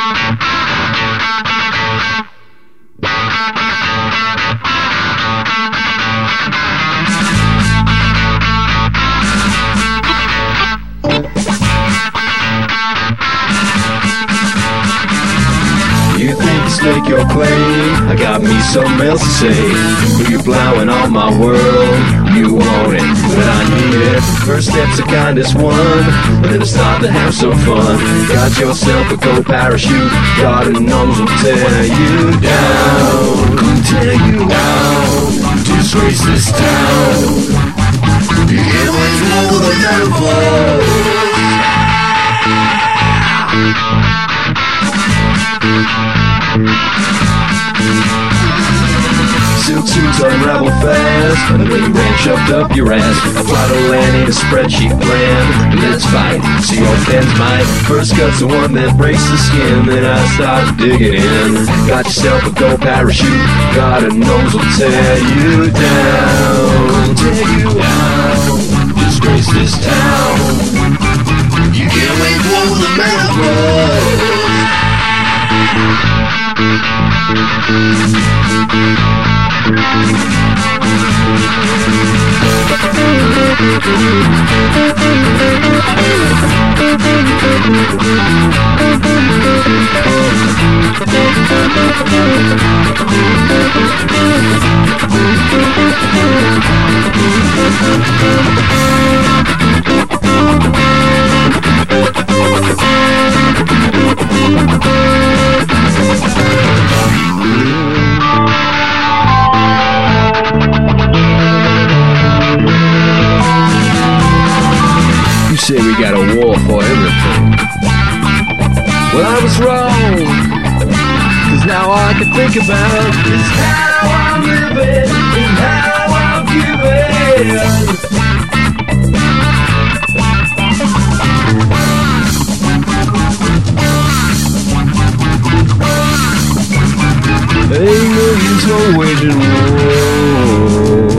You think you stake your claim? I got me something else to say. You plowing on my world, you want it, but I need it. First step's the kindest one, but then it's time to have some fun. Got yourself a gold parachute, God knows will tear you down. Gonna tear you down, disgrace this town. You hear what's wrong with the metaphor? Silk suits unravel fast, and the rain shoved up your ass. A plot of land in a spreadsheet plan. Let's fight, see your pen's might. First cut's the one that breaks the skin, then I start digging in. Got yourself a gold parachute, God knows will tear you down. Tear you down, disgrace this town. You can't wait for the metaphor. You say we got a war for everything. Well, I was wrong, 'cause now all I can think about is how I'm living and how I'm giving. Ain't no use for waging war.